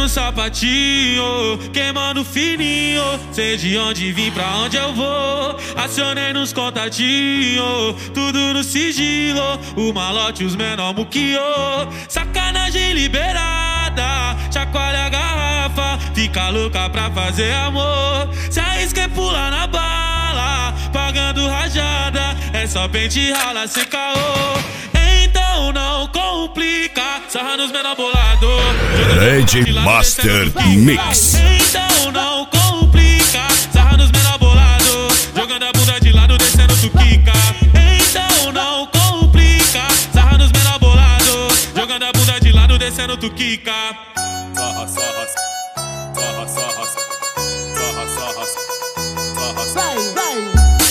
no sapatinho, queimando fininho. Sei de onde vim, pra onde eu vou. Acionei nos contatinhos, tudo no sigilo. O malote, os menor muquiô. Sacanagem liberada, chacoalha a garrafa, fica louca pra fazer amor. Se arrisca e pula na bala, pagando rajada. É só pente rala sem caô. Então não complica, sarra nos menor bolado. Red Master Mix. Então não complica, sarra nos menor bolado. Jogando a bunda de lado, descendo tu quica. Então não complica, sarra nos menor bolado. Jogando a bunda de lado, descendo tu quica. Sarra, sarra, sarra, sarra, sarra, sarra, sarra, Vai, vai.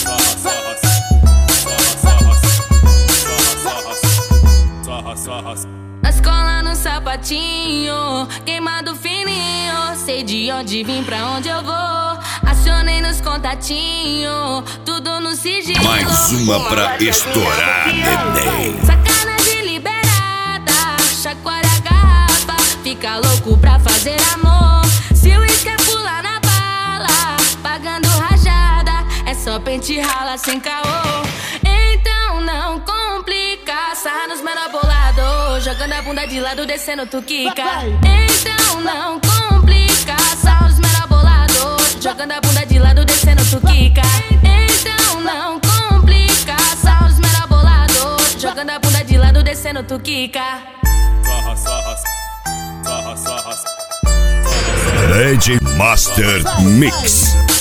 Na escola no sapatinho, queimado fininho. Sei de onde vim, pra onde eu vou. Acionei nos contatinhos, tudo no sigilo. Mais uma pra estourar, neném. Sacanagem liberada, chacoalha a garrafa, fica louco pra fazer amor. Se o uísque é pular na bala, pagando rajada, é só pente rala sem caô. Então não complica, sarra nos menor bolado, jogando a bunda de lado, descendo tu quica. Então não complica, sarra nos menor bolado, jogando a bunda de lado, descendo tu quica. Então não complica, sarra nos menor bolado, jogando a bunda de lado, descendo tu quica. sarra, sarra, sarra, sarra, sarra. Red Master Mix.